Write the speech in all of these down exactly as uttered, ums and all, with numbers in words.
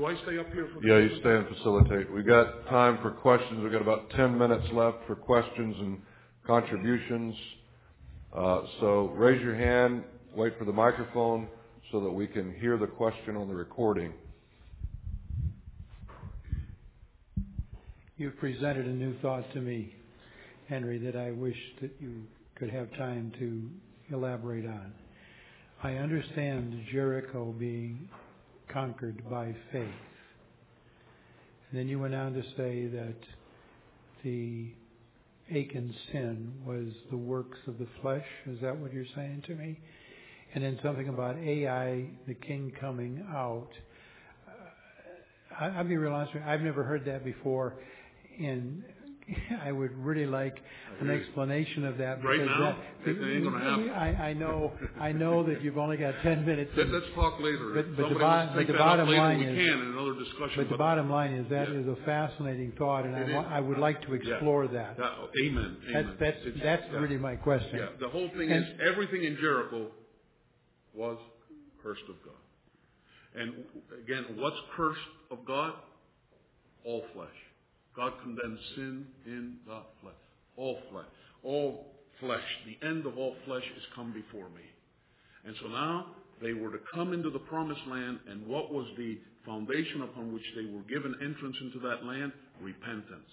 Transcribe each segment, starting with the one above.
Do I stay up here for the Yeah, you stay and facilitate. We've got time for questions. We've got about ten minutes left for questions and contributions. Uh, so raise your hand, wait for the microphone so that we can hear the question on the recording. You've presented a new thought to me, Henry, that I wish that you could have time to elaborate on. I understand Jericho being conquered by faith. And then you went on to say that the Achan's sin was the works of the flesh. Is that what you're saying to me? And then something about Ai, the king, coming out. Uh, I'll be real honest with you, I've never heard that before. And I would really like an explanation of that. Right now? That, it ain't going to happen. I, I know, I know that you've only got ten minutes. Let, let's talk later. But, but Somebody the, bo- but the bottom later, line we is, can in another discussion. But, but the bottom line is that yeah. is a fascinating thought, and I, wa- I would like to Yeah. explore that. that. Amen. Amen. That's that's, It's, that's yeah. really my question. Yeah. The whole thing and, is everything in Jericho was cursed of God. And again, what's cursed of God? All flesh. God condemns sin in the flesh. All flesh. All flesh. The end of all flesh is come before me. And so now they were to come into the promised land, and what was the foundation upon which they were given entrance into that land? Repentance.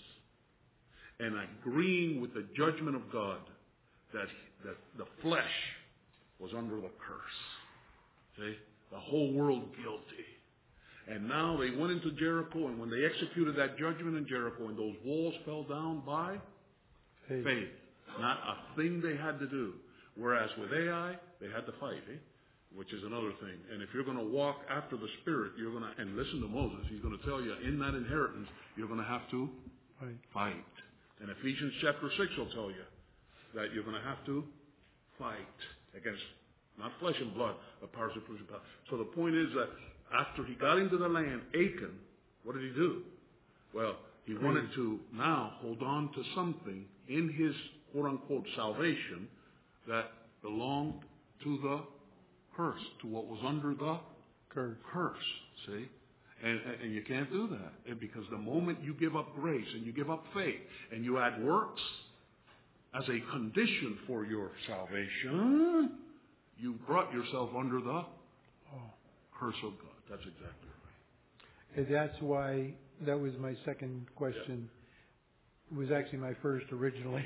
And agreeing with the judgment of God that, that the flesh was under the curse. See? The whole world guilty. And now they went into Jericho, and when they executed that judgment in Jericho, and those walls fell down by faith. faith. Not a thing they had to do. Whereas with Ai, they had to fight, eh? Which is another thing. And if you're going to walk after the Spirit, you're going to, and listen to Moses, he's going to tell you, in that inheritance, you're going to have to right. fight. And Ephesians chapter six will tell you that you're going to have to fight against, not flesh and blood, but powers of principalities. So the point is that after he got into the land, Achan, what did he do? Well, he wanted to now hold on to something in his quote-unquote salvation that belonged to the curse, to what was under the curse. curse, see? And, and you can't do that. And because the moment you give up grace and you give up faith and you add works as a condition for your salvation, you brought yourself under the oh. curse of God. That's exactly right. And that's why, that was my second question. Yeah. It was actually my first originally.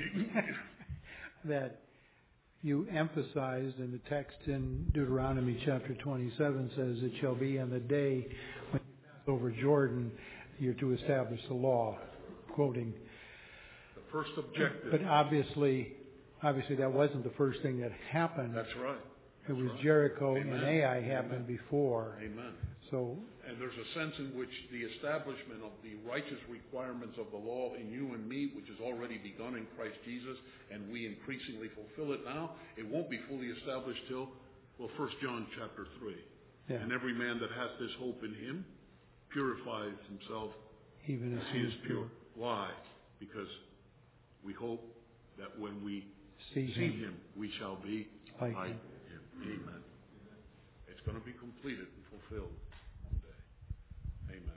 That you emphasized in the text in Deuteronomy chapter twenty-seven says, it shall be on the day when you pass over Jordan, you're to establish the law, quoting. The first objective. But obviously, obviously that wasn't the first thing that happened. That's right. It was right. Jericho Amen. and Ai happened Amen. before. Amen. So, and there's a sense in which the establishment of the righteous requirements of the law in you and me, which has already begun in Christ Jesus, and we increasingly fulfill it now, it won't be fully established till, well, First John chapter three. Yeah. And every man that hath this hope in him purifies himself even as he is pure. pure. Why? Because we hope that when we see, see him. him, we shall be like, like him. him. Amen. It's going to be completed and fulfilled one day. Amen.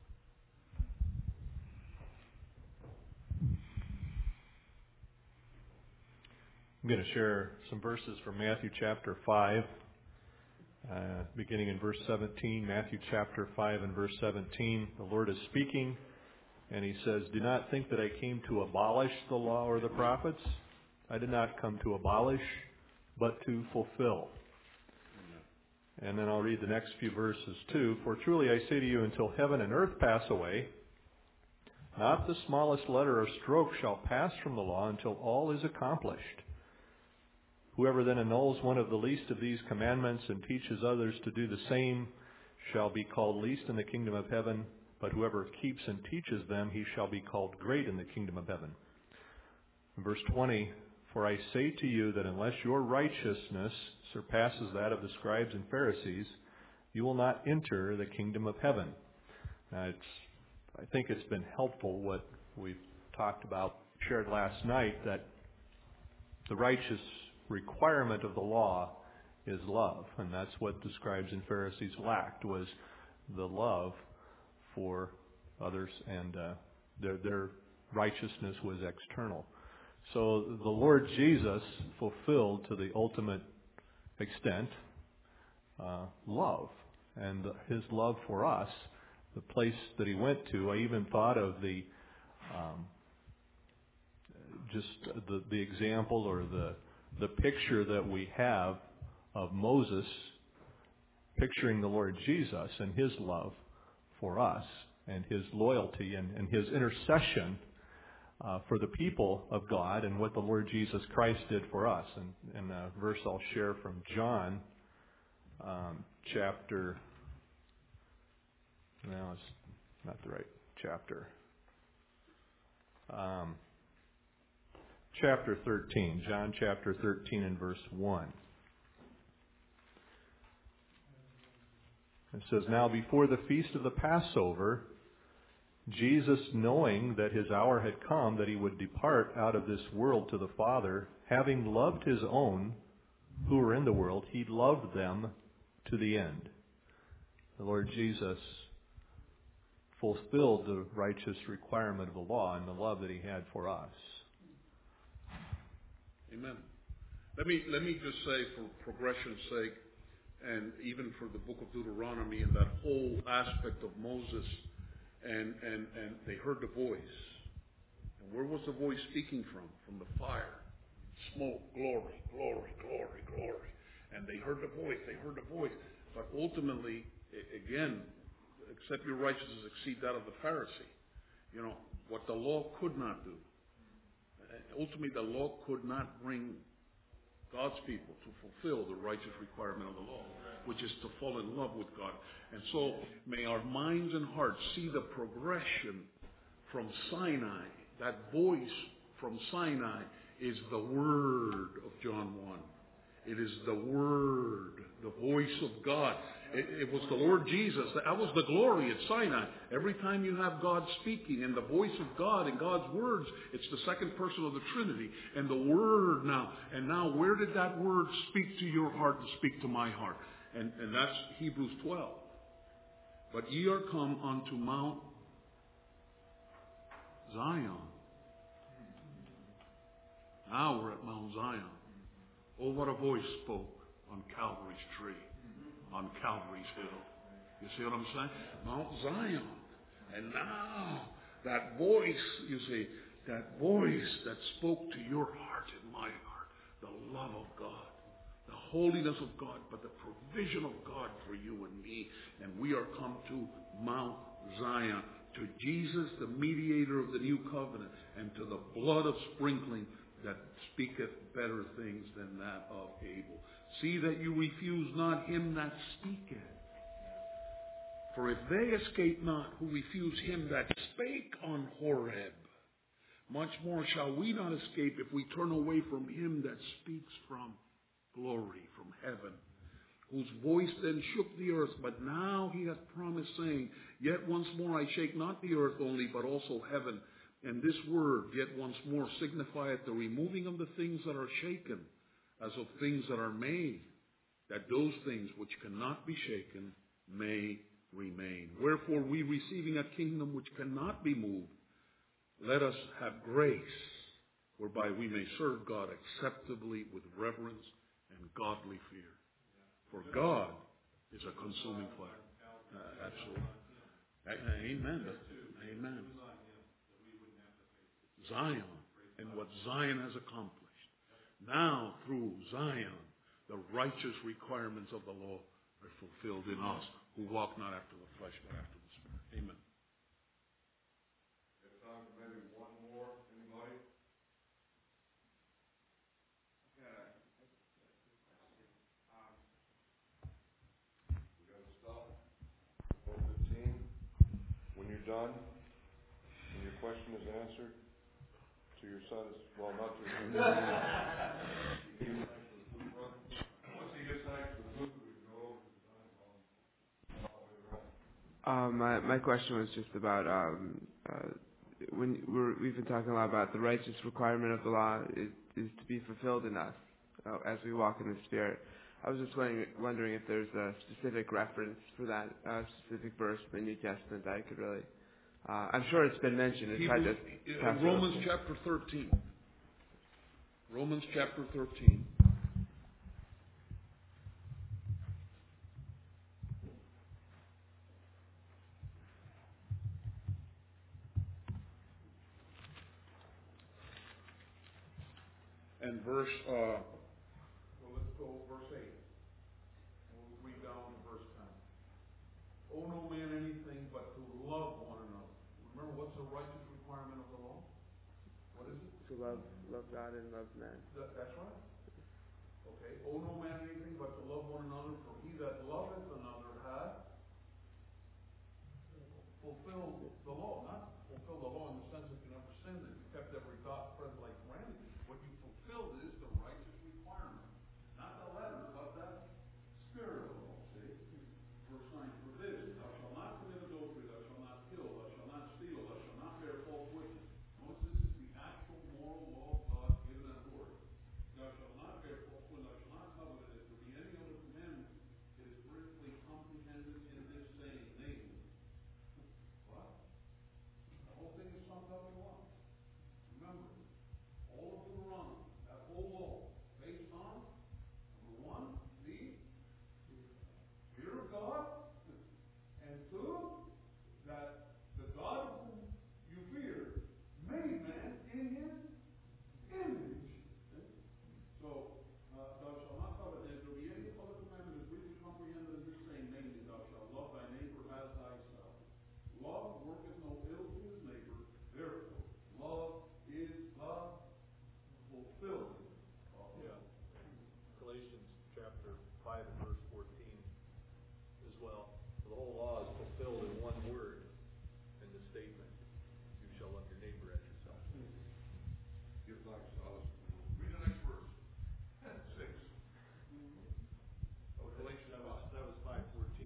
I'm going to share some verses from Matthew chapter five, uh, beginning in verse seventeen. Matthew chapter five and verse seventeen. The Lord is speaking, and He says, "Do not think that I came to abolish the law or the prophets. I did not come to abolish, but to fulfill." And then I'll read the next few verses too. "For truly I say to you, until heaven and earth pass away, not the smallest letter or stroke shall pass from the law until all is accomplished. Whoever then annuls one of the least of these commandments and teaches others to do the same shall be called least in the kingdom of heaven, but whoever keeps and teaches them, he shall be called great in the kingdom of heaven." In verse twenty, "For I say to you that unless your righteousness surpasses that of the scribes and Pharisees, you will not enter the kingdom of heaven." Now, it's, I think it's been helpful what we've talked about, shared last night, that the righteous requirement of the law is love. And that's what the scribes and Pharisees lacked, was the love for others, and uh, their, their righteousness was external. So the Lord Jesus fulfilled to the ultimate extent uh, love, and His love for us, the place that He went to. I even thought of the um, just the, the example or the the picture that we have of Moses picturing the Lord Jesus and His love for us and His loyalty and, and His intercession uh, for the people of God and what the Lord Jesus Christ did for us. And, and a verse I'll share from John um, chapter, no, it's not the right chapter. Um, chapter thirteen, John chapter thirteen and verse one. It says, "Now before the feast of the Passover, Jesus, knowing that His hour had come, that He would depart out of this world to the Father, having loved His own who were in the world, He loved them to the end." The Lord Jesus fulfilled the righteous requirement of the law and the love that He had for us. Amen. Let me let me just say, for progression's sake, and even for the book of Deuteronomy and that whole aspect of Moses, and, and, and they heard the voice. And where was the voice speaking from? From the fire. Smoke, glory, glory, glory, glory. And they heard the voice, they heard the voice. But ultimately, again, except your righteousness exceed that of the Pharisee. You know, what the law could not do. Ultimately, the law could not bring God's people to fulfill the righteous requirement of the law, which is to fall in love with God. And so may our minds and hearts see the progression from Sinai. That voice from Sinai is the Word of John one. It is the Word, the voice of God. It, it was the Lord Jesus. That was the glory at Sinai. Every time you have God speaking and the voice of God and God's words, it's the second person of the Trinity. And the Word now. And now where did that Word speak to your heart and speak to my heart? And, and that's Hebrews twelve. But ye are come unto Mount Zion. Now we're at Mount Zion. Oh, what a voice spoke on Calvary's tree, on Calvary's hill. You see what I'm saying? Mount Zion. And now that voice, you see, that voice that spoke to your heart and my heart, the love of God, the holiness of God, but the provision of God for you and me. And we are come to Mount Zion, to Jesus, the mediator of the new covenant, and to the blood of sprinkling that speaketh better things than that of Abel. See that you refuse not him that speaketh. For if they escape not who refuse him that spake on Horeb, much more shall we not escape if we turn away from him that speaks from glory, from heaven, whose voice then shook the earth. But now he hath promised, saying, Yet once more I shake not the earth only, but also heaven. And this word, yet once more, signifieth the removing of the things that are shaken, as of things that are made, that those things which cannot be shaken may remain. Wherefore, we receiving a kingdom which cannot be moved, let us have grace, whereby we may serve God acceptably with reverence and godly fear. For God is a consuming fire. Uh, absolutely. Amen. Amen. Zion and what Zion has accomplished. Now, through Zion, the righteous requirements of the law are fulfilled in us who walk not after the flesh, but after the Spirit. Amen. We have time for maybe one more. Anybody? We got to stop. four fifteen. When you're done, when your question is answered, to your satisfaction, well, not to your satisfaction. Once he gets back to the food, we can go over to the time. Um, my my question was just about um, uh, when we're, we've been talking a lot about the righteous requirement of the law is, is to be fulfilled in us uh, as we walk in the Spirit. I was just wondering, wondering if there's a specific reference for that uh, specific verse in the New Testament that I could really. Uh, I'm sure it's been mentioned. It's hard to Hebrews, uh, pass it Romans over. chapter thirteen. Romans chapter thirteen. And verse, uh, well, let's go verse eight. We'll read down to verse ten. Owe no man anything but to love one another. Remember, what's the righteous requirement of the law? What is it? To love, love God and love man. That, that's right. Okay. Owe no man anything but to love one another, for he that loveth another hath fulfilled the law. Not fulfilled the law in the sense that you never sinned, that you kept every thought, friend, like granted. What you fulfilled is the righteous requirement. Not the letter, but the spirit of the law. See? Verse nine, for this, thou shalt not commit adultery, thou shalt not kill, thou shalt not steal, thou shalt not bear false witness. Notice this is the actual moral law of God given and word. Thou shalt not bear false witness, thou shalt not covet, and if there be any other commandment, it is briefly comprehended in this saying, namely. What? The whole thing is summed up in one. Remember, all of Deuteronomy, that whole law, based on, number one, the fear of God, and two, that the God whom you fear made man in his image. So, uh, thou shalt not covet, and if there be any other commandment is briefly comprehended in this saying, namely, thou shalt love thy neighbor as thyself. Love worketh no ill to his neighbor, therefore, love is the fulfilling of the Yeah. Galatians chapter five and verse fourteen as well. The whole law is fulfilled in one word in the statement, you shall love your neighbor as yourself. Give thanks to us. Read the next verse. Six. Oh, Galatians That was, five. that was five fourteen.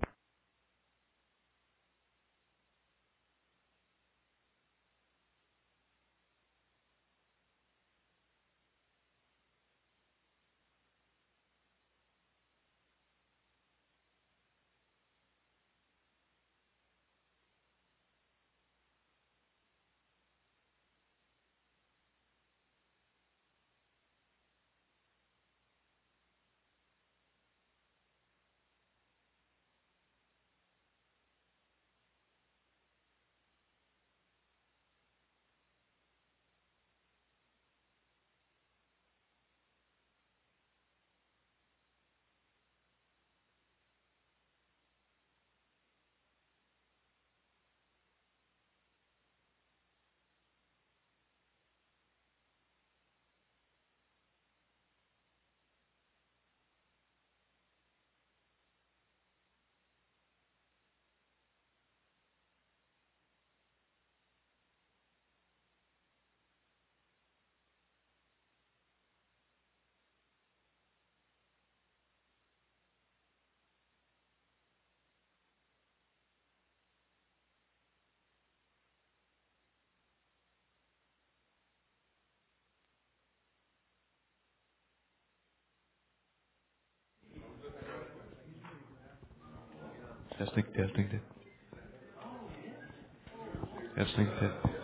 Testing, testing, testing. Testing, testing.